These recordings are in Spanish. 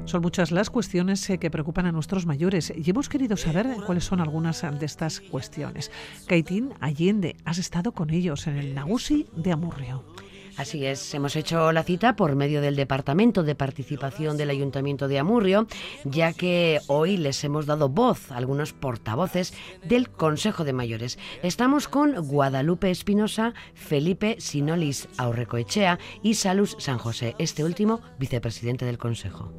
Son muchas las cuestiones que preocupan a nuestros mayores y hemos querido saber cuáles son algunas de estas cuestiones. Caitín Allende, has estado con ellos en el Nagusi de Amurrio. Así es, hemos hecho la cita por medio del Departamento de Participación del Ayuntamiento de Amurrio, ya que hoy les hemos dado voz a algunos portavoces del Consejo de Mayores. Estamos con Guadalupe Espinosa, Felipe Sinolis Aurrecoechea y Salus San José, este último vicepresidente del Consejo.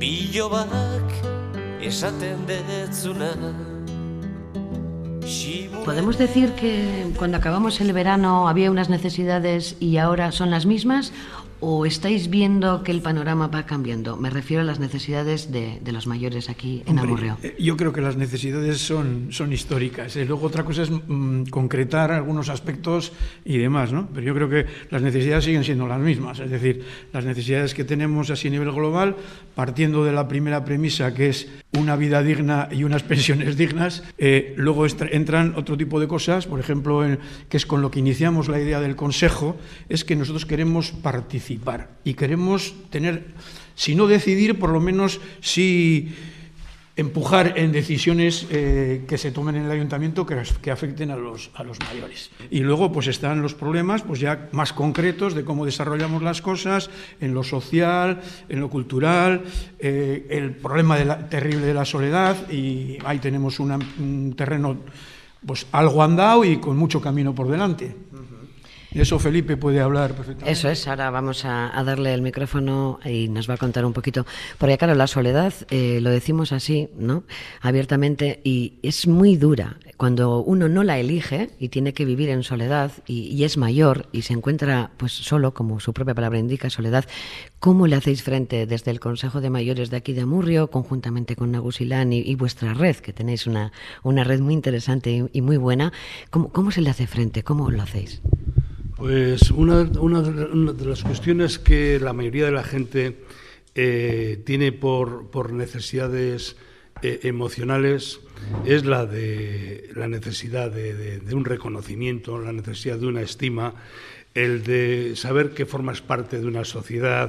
¿Podemos decir que cuando acabamos el verano había unas necesidades y ahora son las mismas? ¿O estáis viendo que el panorama va cambiando? Me refiero a las necesidades de los mayores aquí en Amurrio. Yo creo que las necesidades son históricas. Luego otra cosa es concretar algunos aspectos y demás, ¿no? Pero yo creo que las necesidades siguen siendo las mismas. Es decir, las necesidades que tenemos así a nivel global, partiendo de la primera premisa, que es una vida digna y unas pensiones dignas, luego entran otro tipo de cosas, por ejemplo, que es con lo que iniciamos la idea del Consejo, es que nosotros queremos participar y queremos tener, si no decidir, por lo menos sí empujar en decisiones que se tomen en el ayuntamiento que afecten a los mayores. Y luego pues están los problemas pues ya más concretos de cómo desarrollamos las cosas en lo social, en lo cultural, el problema terrible de la soledad, y ahí tenemos un terreno pues algo andado y con mucho camino por delante. De eso Felipe puede hablar perfectamente. Eso es, ahora vamos a darle el micrófono y nos va a contar un poquito. Porque claro, la soledad, lo decimos así, ¿no? Abiertamente, y es muy dura. Cuando uno no la elige y tiene que vivir en soledad y es mayor y se encuentra pues solo, como su propia palabra indica, soledad, ¿cómo le hacéis frente desde el Consejo de Mayores de aquí de Amurrio, conjuntamente con Nagusilán y vuestra red, que tenéis una red muy interesante y muy buena? ¿Cómo se le hace frente? ¿Cómo lo hacéis? Pues una de las cuestiones que la mayoría de la gente tiene por necesidades emocionales es la necesidad de un reconocimiento, la necesidad de una estima, el de saber que formas parte de una sociedad,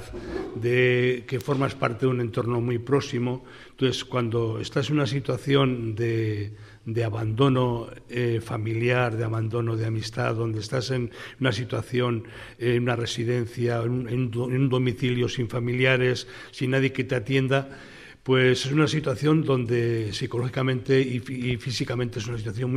que formas parte de un entorno muy próximo. Entonces, cuando estás en una situación de abandono familiar, de abandono de amistad, donde estás en una situación, en una residencia, en un domicilio sin familiares, sin nadie que te atienda, pues es una situación donde psicológicamente y físicamente es una situación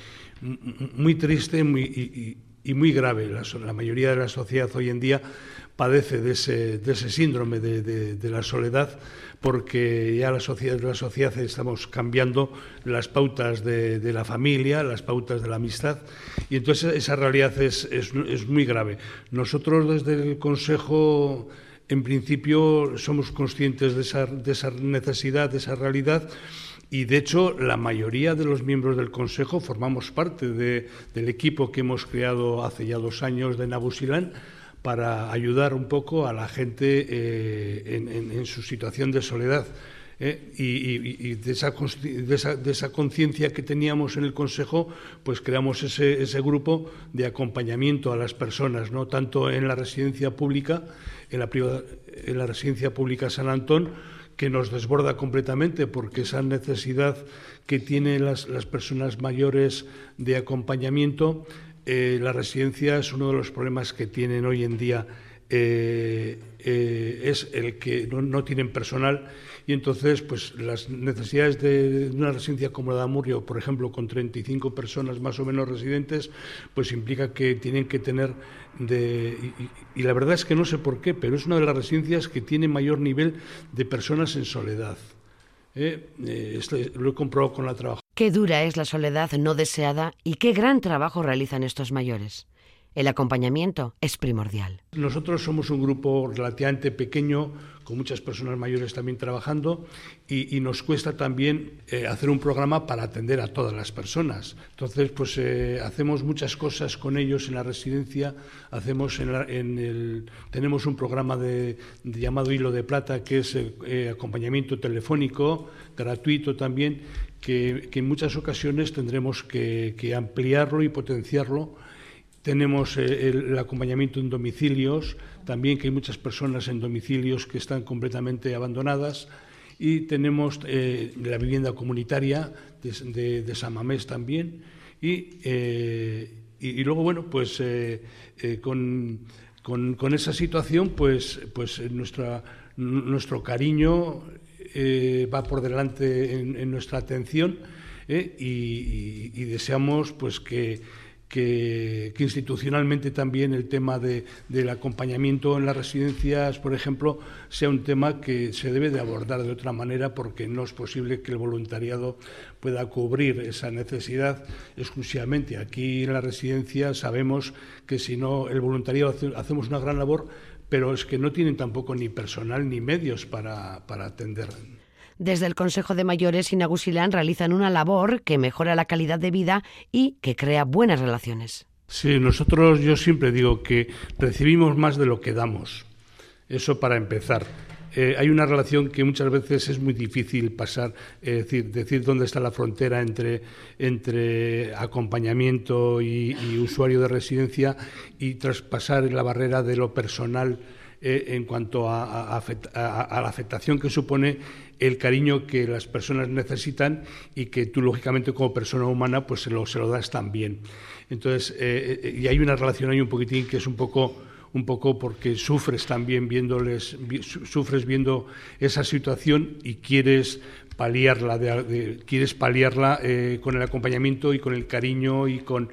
muy triste y muy grave. La mayoría de la sociedad hoy en día padece de ese síndrome de la soledad, porque ya la sociedad estamos cambiando las pautas de la familia, las pautas de la amistad, y entonces esa realidad es muy grave. Nosotros desde el Consejo, en principio, somos conscientes de esa necesidad, de esa realidad. Y, de hecho, la mayoría de los miembros del Consejo formamos parte del equipo que hemos creado hace ya 2 años de Nagusilán para ayudar un poco a la gente en su situación de soledad. Y de esa conciencia que teníamos en el Consejo, pues creamos ese grupo de acompañamiento a las personas, ¿no? Tanto en la residencia pública, en la residencia pública San Antón, que nos desborda completamente, porque esa necesidad que tienen las personas mayores de acompañamiento, la residencia es uno de los problemas que tienen hoy en día, es el que no tienen personal, y entonces pues las necesidades de una residencia como la de Amurrio, por ejemplo, con 35 personas más o menos residentes, pues implica que tienen que tener y la verdad es que no sé por qué, pero es una de las residencias que tiene mayor nivel de personas en soledad. Lo he comprobado con la trabajadora. Qué dura es la soledad no deseada y qué gran trabajo realizan estos mayores. El acompañamiento es primordial. Nosotros somos un grupo relativamente pequeño, con muchas personas mayores también trabajando, y nos cuesta también hacer un programa para atender a todas las personas. Entonces, pues hacemos muchas cosas con ellos en la residencia. Tenemos un programa llamado Hilo de Plata, que es acompañamiento telefónico, gratuito también, que en muchas ocasiones tendremos que ampliarlo y potenciarlo. Tenemos el acompañamiento en domicilios, también que hay muchas personas en domicilios que están completamente abandonadas, y tenemos la vivienda comunitaria de San Mamés también, y luego, bueno, pues con esa situación, pues nuestro cariño va por delante en nuestra atención, y deseamos pues que institucionalmente también el tema del acompañamiento en las residencias, por ejemplo, sea un tema que se debe de abordar de otra manera, porque no es posible que el voluntariado pueda cubrir esa necesidad exclusivamente. Aquí en la residencia sabemos que si no, el voluntariado hacemos una gran labor, pero es que no tienen tampoco ni personal ni medios para atender. Desde el Consejo de Mayores y Nagusilán realizan una labor que mejora la calidad de vida y que crea buenas relaciones. Sí, yo siempre digo que recibimos más de lo que damos. Eso para empezar. Hay una relación que muchas veces es muy difícil pasar, decir dónde está la frontera entre acompañamiento y usuario de residencia, y traspasar la barrera de lo personal en cuanto a la afectación que supone el cariño que las personas necesitan y que tú, lógicamente, como persona humana, pues se lo das también. Entonces, y hay una relación ahí un poquitín que es un poco porque sufres también sufres viendo esa situación y quieres paliarla, con el acompañamiento y con el cariño y con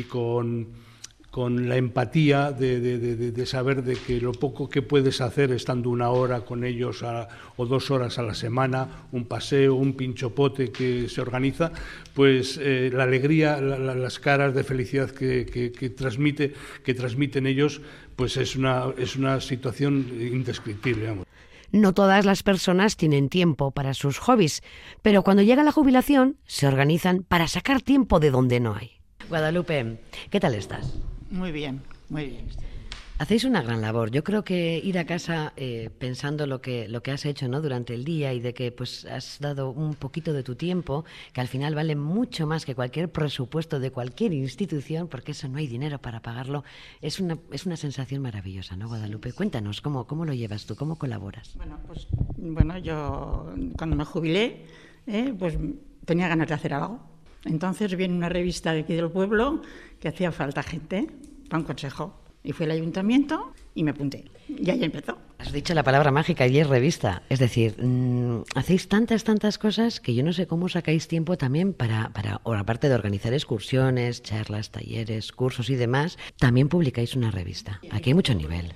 la empatía de saber de que lo poco que puedes hacer estando 1 hora con ellos o 2 horas a la semana, un paseo, un pinchopote que se organiza, pues la alegría, las caras de felicidad que transmiten ellos, pues es una situación indescriptible, vamos. No todas las personas tienen tiempo para sus hobbies, pero cuando llega la jubilación se organizan para sacar tiempo de donde no hay. Guadalupe, ¿qué tal estás? Muy bien, muy bien. Hacéis una gran labor. Yo creo que ir a casa pensando lo que has hecho, ¿no?, durante el día, y de que pues has dado un poquito de tu tiempo, que al final vale mucho más que cualquier presupuesto de cualquier institución, porque eso no hay dinero para pagarlo, es una sensación maravillosa, ¿no, Guadalupe? Cuéntanos, ¿cómo lo llevas tú? ¿Cómo colaboras? Bueno, yo cuando me jubilé, pues tenía ganas de hacer algo. Entonces viene una revista de aquí del pueblo que hacía falta gente para un consejo. Y fui al ayuntamiento y me apunté. Y ahí empezó. Has dicho la palabra mágica, y es revista. Es decir, hacéis tantas cosas que yo no sé cómo sacáis tiempo también para o aparte de organizar excursiones, charlas, talleres, cursos y demás, también publicáis una revista. Aquí hay mucho nivel.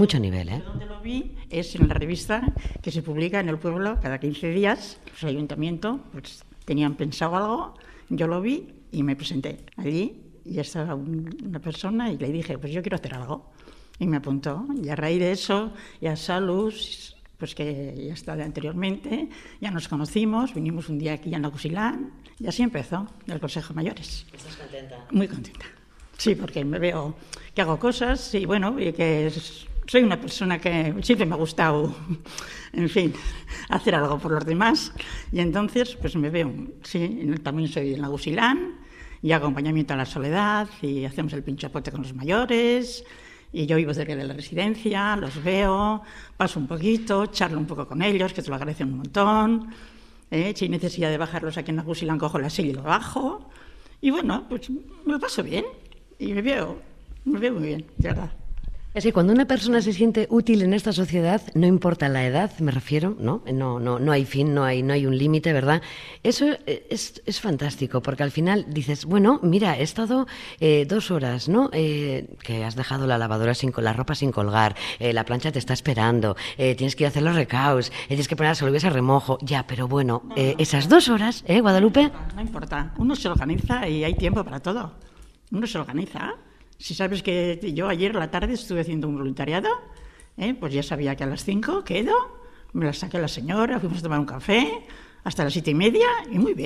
Donde lo vi es en la revista que se publica en el pueblo cada 15 días. El ayuntamiento pues tenían pensado algo. Yo lo vi y me presenté allí, y estaba una persona y le dije, pues yo quiero hacer algo. Y me apuntó. Y a raíz de eso, ya Salud, pues que ya estaba anteriormente, ya nos conocimos, vinimos un día aquí a Nagusilán, y así empezó el Consejo de Mayores. ¿Estás contenta? Muy contenta. Sí, porque me veo que hago cosas y bueno, y que soy una persona que siempre me ha gustado, en fin, hacer algo por los demás. Y entonces, pues me veo, sí, también soy de Nagusilán, y acompañamiento a la soledad, y hacemos el pinchapote con los mayores, y yo vivo cerca de la residencia, los veo, paso un poquito, charlo un poco con ellos, que te lo agradecen un montón. Si hay necesidad de bajarlos aquí en Nagusilán, cojo la silla y lo bajo. Y bueno, pues me lo paso bien, y me veo muy bien, de verdad. Es que cuando una persona se siente útil en esta sociedad, no importa la edad, me refiero, ¿no? No hay fin, no hay un límite, ¿verdad? Eso es fantástico, porque al final dices, bueno, mira, he estado 2 horas, ¿no? Que has dejado la lavadora la ropa sin colgar, la plancha te está esperando, tienes que ir a hacer los recaos, tienes que poner las alubias a remojo, ya, pero bueno, esas 2 horas, Guadalupe. No importa, uno se organiza y hay tiempo para todo. Uno se organiza. Si sabes que yo ayer a la tarde estuve haciendo un voluntariado, pues ya sabía que a las 5 quedo, me la saqué a la señora, fuimos a tomar un café hasta las 7:30 y muy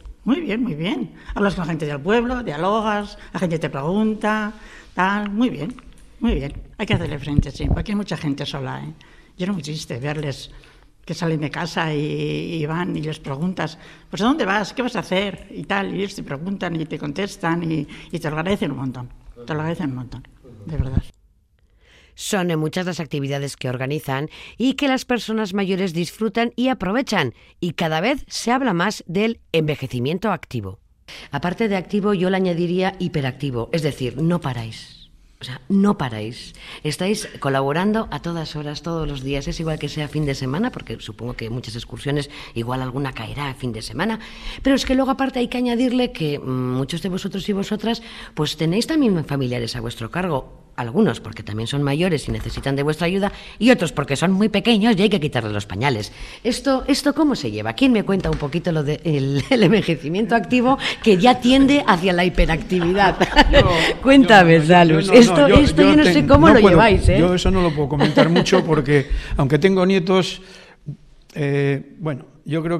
bien. Hablas con la gente del pueblo, dialogas, la gente te pregunta, tal, muy bien. Hay que hacerle frente, sí, porque hay mucha gente sola. Yo no me triste verles que salen de casa y van y les preguntas, pues ¿a dónde vas? ¿Qué vas a hacer? Y tal, y ellos te preguntan y te contestan y te lo agradecen un montón. Te lo agradecen un montón, de verdad. Son muchas las actividades que organizan y que las personas mayores disfrutan y aprovechan, y cada vez se habla más del envejecimiento activo. Aparte de activo, yo le añadiría hiperactivo, es decir, no paráis. O sea, no paráis. Estáis colaborando a todas horas, todos los días. Es igual que sea fin de semana, porque supongo que muchas excursiones, igual alguna caerá a fin de semana. Pero es que luego aparte hay que añadirle que muchos de vosotros y vosotras pues tenéis también familiares a vuestro cargo. Algunos porque también son mayores y necesitan de vuestra ayuda, y otros porque son muy pequeños y hay que quitarles los pañales. ¿Esto cómo se lleva? ¿Quién me cuenta un poquito lo del envejecimiento activo, que ya tiende hacia la hiperactividad? Cuéntame, Salus. Esto yo no sé cómo lo lleváis, ¿eh? Yo eso no lo puedo comentar mucho porque, aunque tengo nietos, bueno, yo creo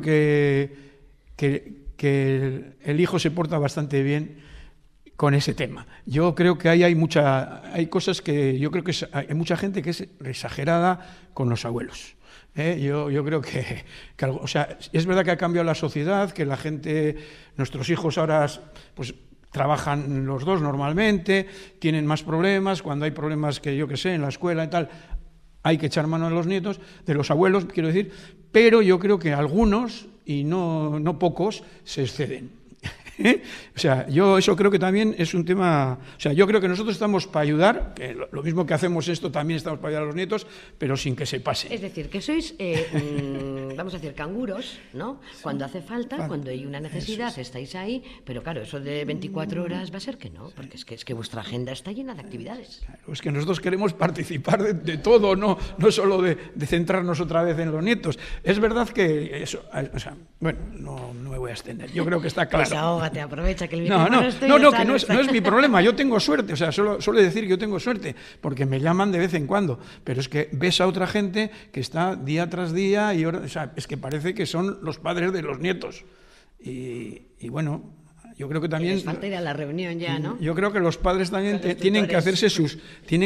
que el hijo se porta bastante bien con ese tema. Yo creo que hay cosas que yo creo que hay mucha gente que es exagerada con los abuelos. Yo creo que algo, o sea, es verdad que ha cambiado la sociedad, que la gente, nuestros hijos ahora pues trabajan los dos normalmente, tienen más problemas, cuando hay problemas que yo que sé en la escuela y tal, hay que echar mano de los nietos, de los abuelos, quiero decir, pero yo creo que algunos, y no pocos, se exceden. O sea, yo eso creo que también es un tema. O sea, yo creo que nosotros estamos para ayudar, que lo mismo que hacemos esto, también estamos para ayudar a los nietos, pero sin que se pase. Es decir, que sois, vamos a decir, canguros, ¿no? Sí. Cuando hace falta, vale. Cuando hay una necesidad, estáis ahí, pero claro, eso de 24 horas va a ser que no, porque es que vuestra agenda está llena de actividades. Claro, es que nosotros queremos participar de todo, no solo de centrarnos otra vez en los nietos. Es verdad que eso, o sea, bueno, no me voy a extender, yo creo que está claro. Pues ahógate, aprovecha que el No, que no es mi problema, yo tengo suerte, o sea, suele decir que yo tengo suerte, porque me llaman de vez en cuando, pero es que ves a otra gente que está día tras día, o sea, es que parece que son los padres de los nietos, y bueno, yo creo que también... Les falta ir a la reunión ya, ¿no? Yo creo que los padres también tienen que hacerse sus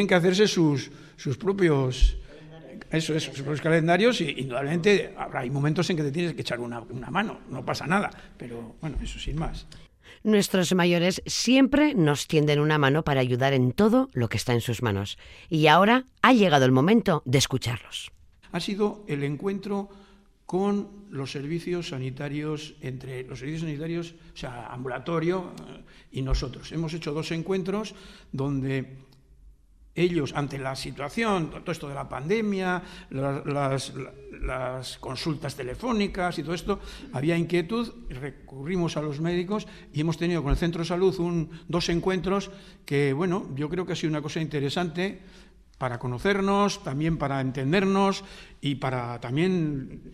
propios... Eso es, sus calendarios, y indudablemente hay momentos en que te tienes que echar una mano, no pasa nada, pero bueno, eso sin más. Nuestros mayores siempre nos tienden una mano para ayudar en todo lo que está en sus manos. Y ahora ha llegado el momento de escucharlos. Ha sido el encuentro con los servicios sanitarios, entre los servicios sanitarios, o sea, ambulatorio, y nosotros. Hemos hecho 2 encuentros donde ellos, ante la situación, todo esto de la pandemia, las consultas telefónicas y todo esto, había inquietud, recurrimos a los médicos y hemos tenido con el Centro de Salud 2 encuentros que, bueno, yo creo que ha sido una cosa interesante para conocernos, también para entendernos y para también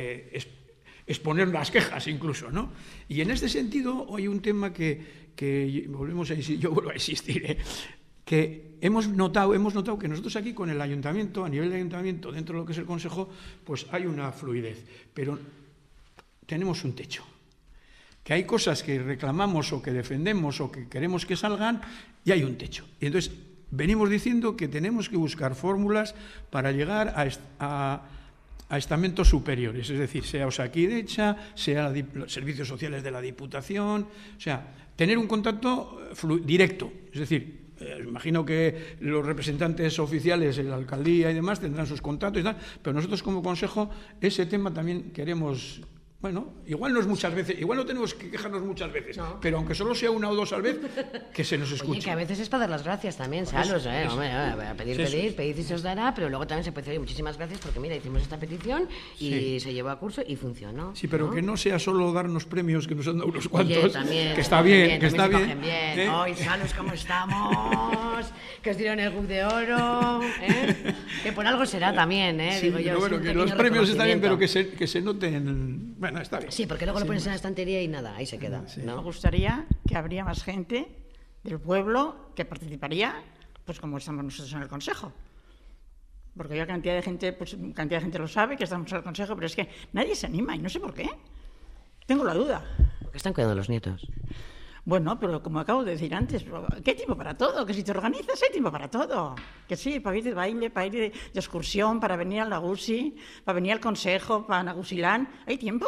exponer las quejas incluso, ¿no? Y en este sentido hay un tema que volvemos a insistir, yo vuelvo a insistir, que hemos notado que nosotros aquí con el ayuntamiento, a nivel de ayuntamiento, dentro de lo que es el Consejo, pues hay una fluidez, pero tenemos un techo. Que hay cosas que reclamamos o que defendemos o que queremos que salgan y hay un techo. Y entonces venimos diciendo que tenemos que buscar fórmulas para llegar a estamentos superiores, es decir, sea Osakidecha, sea los servicios sociales de la Diputación, o sea, tener un contacto directo, es decir, imagino que los representantes oficiales en la alcaldía y demás tendrán sus contactos y tal, pero nosotros como consejo ese tema también queremos. Bueno, igual no es muchas veces, igual no tenemos que quejarnos muchas veces, no. Pero aunque solo sea 1 o 2 al vez, que se nos escuche. Oye, que a veces es para dar las gracias también, Salos, hombre, pedid y se os dará, pero luego también se puede decir muchísimas gracias porque mira, hicimos esta petición y se llevó a curso y funcionó. Sí, pero ¿no? Que no sea solo darnos premios que nos han dado unos cuantos, oye, también, que está bien, que está bien. Hoy, Salos, ¿cómo estamos? Que os dieron el Gug de Oro, que por algo será también, sí, digo yo. Bueno, que los premios están bien, pero que se noten. Bueno, está bien. Sí, porque luego lo pones en la estantería y nada, ahí se queda. Sí. ¿No? Me gustaría que habría más gente del pueblo que participaría, pues como estamos nosotros en el Consejo. Porque ya cantidad de gente lo sabe que estamos en el Consejo, pero es que nadie se anima y no sé por qué. Tengo la duda. Porque están cuidando los nietos. Bueno, pero como acabo de decir antes, ¿qué hay tiempo para todo? Que si te organizas hay tiempo para todo. Que sí, para ir de baile, para ir de excursión, para venir al Nagusi, para venir al Consejo, para Nagusilán, hay tiempo.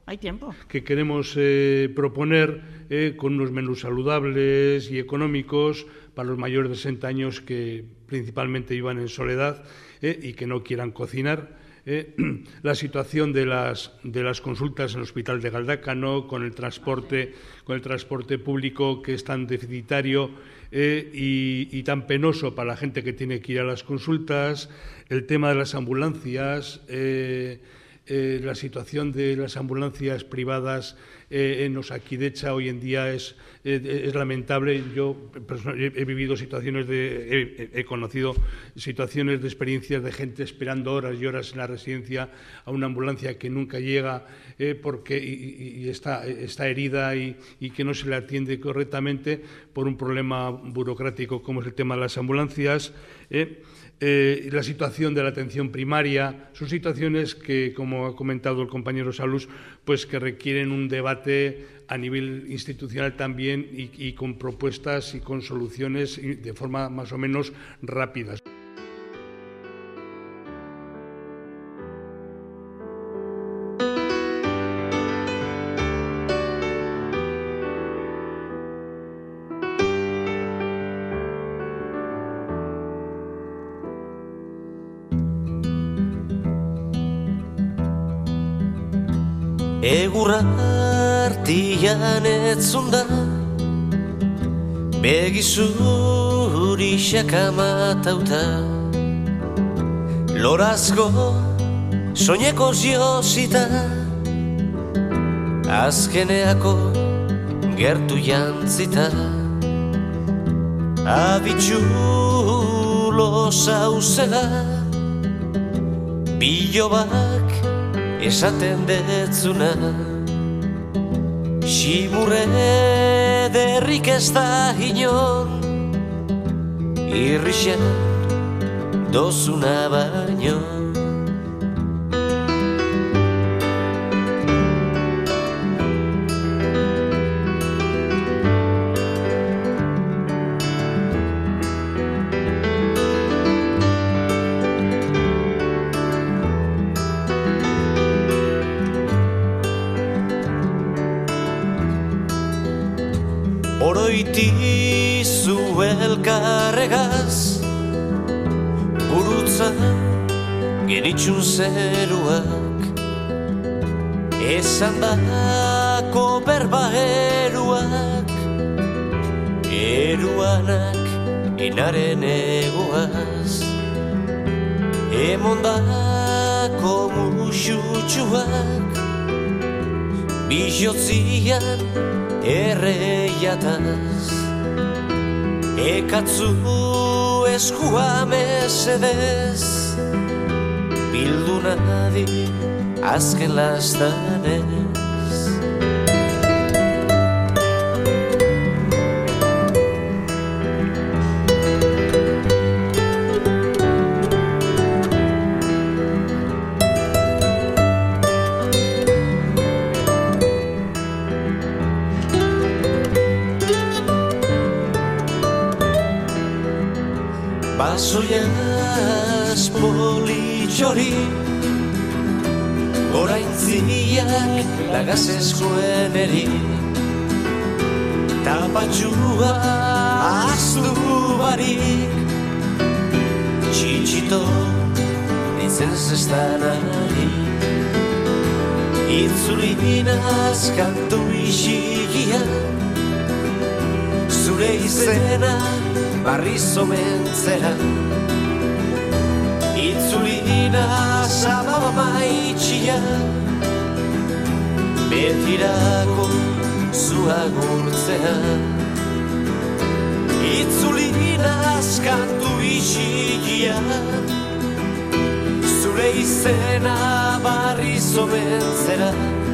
hay tiempo. Que queremos proponer con unos menús saludables y económicos para los mayores de 60 años que principalmente vivan en soledad y que no quieran cocinar. La situación de las consultas en el Hospital de Galdácano, con el transporte público que es tan deficitario y tan penoso para la gente que tiene que ir a las consultas, el tema de las ambulancias, la situación de las ambulancias privadas en Osakidecha hoy en día es lamentable. Yo he vivido he conocido situaciones de experiencias de gente esperando horas y horas en la residencia a una ambulancia que nunca llega porque está herida y que no se le atiende correctamente por un problema burocrático como es el tema de las ambulancias. La situación de la atención primaria, son situaciones que, como ha comentado el compañero Salus, pues que requieren un debate a nivel institucional también y con propuestas y con soluciones de forma más o menos rápidas. Egurra artian etzunda, begizuri xakamatauta, lorazko soineko ziozita, azkeneako gertu jantzita, abitxulo zauzela, bilobak esaten detzuna, ximurre derrik ez da inon, irrixen dozuna baino. Oroitizu elkarregaz, burutza genitxun zeruak, esan dako berba eruak, eruanak enaren egoaz, emondako musutxuak, bihotzian erreiataz, ekatzu eskua mesedez, bildu nadi azken lastanez. Basoiaz politxori, oraintziak lagazezkoen eri, tapatxua aztu barik, txitxito nintzen zestan ari, itzulinaz kantu isigian, zure izena barriz omentzera, itzulina zababa maitxia, betirako zua gurtzea. Itzulina azkantu isigia, zure izena barriz omentzera,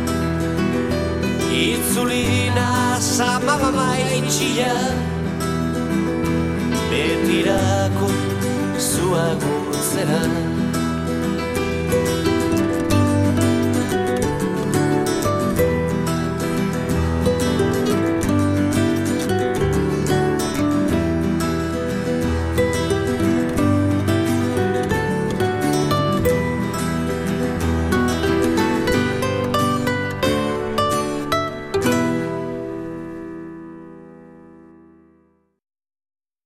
itzulina zababa maitxia, betirako zua gurtzera.